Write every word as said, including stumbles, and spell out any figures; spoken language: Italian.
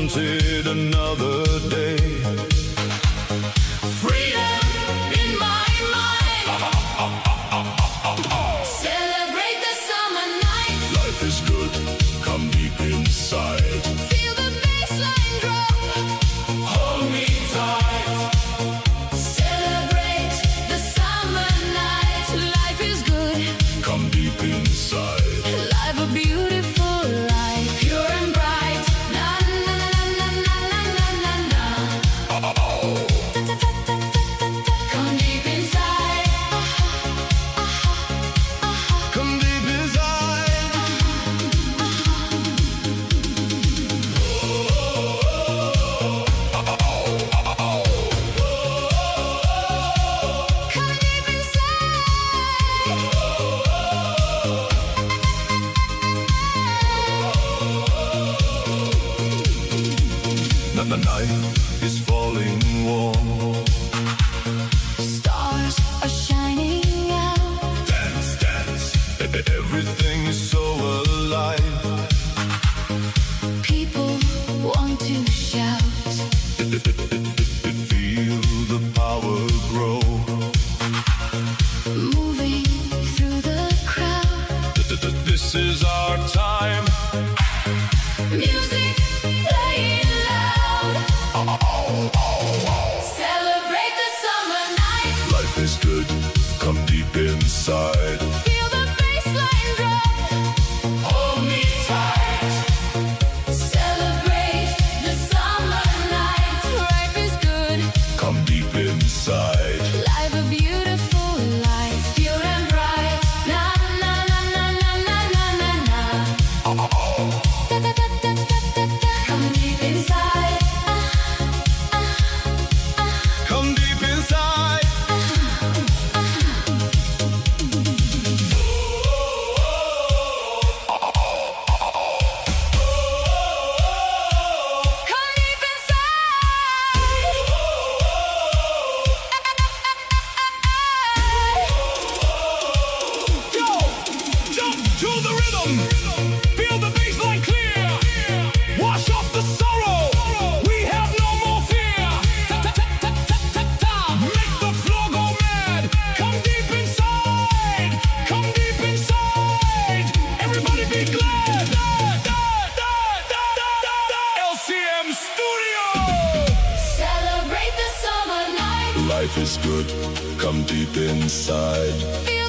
wanted another day. Freedom in my mind. Celebrate the summer night. Life is good, come deep inside. Feel the bassline drop. Hold me tight. Celebrate the summer night. Life is good. Come deep inside. Live a beautiful life. Pure and bright. Na na na na na na na na. Oh. Come deep inside. Come deep inside. Come deep The, the night is falling warm. Stars are shining out. Dance, dance. E- Everything is so alive. People want to shout. Feel the power grow. Moving through the crowd. This is our time. Music playing loud. Celebrate the summer night. Life is good, come deep inside. Feel the bassline drop. Hold me tight. Celebrate the summer night. Life is good. Come deep inside. Live a beautiful life. Pure and bright. Na na na na na na na na na. Da da da da da da da. Come deep inside. Ah, ah, ah. Come deep inside. Come deep inside. Yo, jump to the rhythm. Feel the bass line clear. Wash off the sorrow. We have no more fear. Ta ta ta ta ta ta ta. Make the floor go mad. Come deep inside. Come deep inside. Everybody be glad. Da, da, da, da, da, da, da. L C M Studio. Celebrate the summer night. Life is good. Come deep inside. Feel